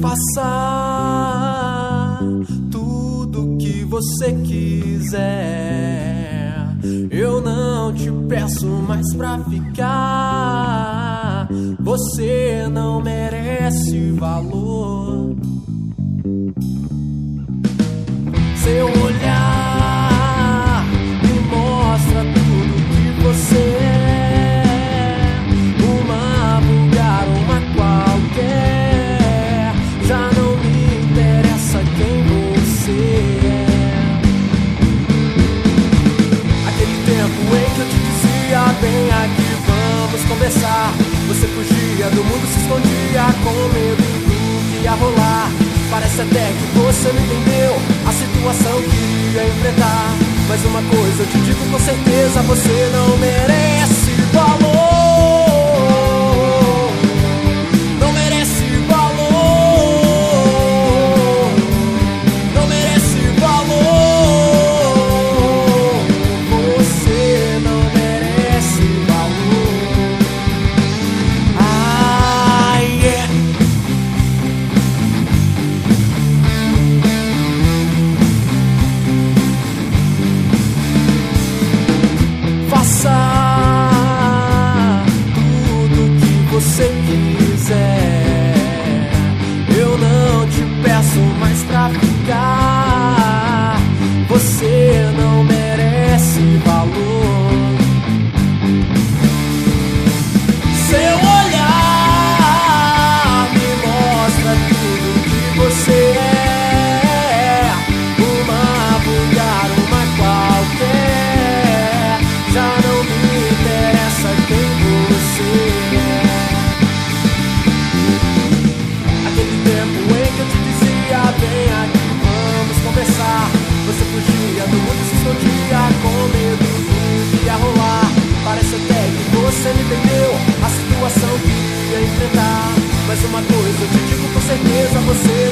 Faça tudo que você quiser. Eu não te peço mais pra ficar. Você não merece valor. Seu olhar me mostra tudo que você é. Uma vulgar, uma qualquer. Já não me interessa quem você é. Aquele tempo em que eu te dizia: vem aqui, vamos conversar. Você fugia do mundo, se escondia com medo do que ia rolar. Parece até que você não entendeu a situação que ia enfrentar. Mas uma coisa eu te digo com certeza: você não merece valor. Não merece valor. Não merece valor. Você não merece valor. Ai, yeah. Faça tudo que você quiser. Eu não te peço mais pra ficar. Você não merece valor. Seu olhar me mostra tudo que você é. Uma vulgar, uma qualquer. Já não me interessa quem você é. Aquele tempo em que eu te dizia: vem aqui, vamos conversar. Você fugia do mundo, se escondia com medo do que ia rolar. Parece até que você não entendeu a situação que ia enfrentar. Mas uma coisa eu te digo com certeza: você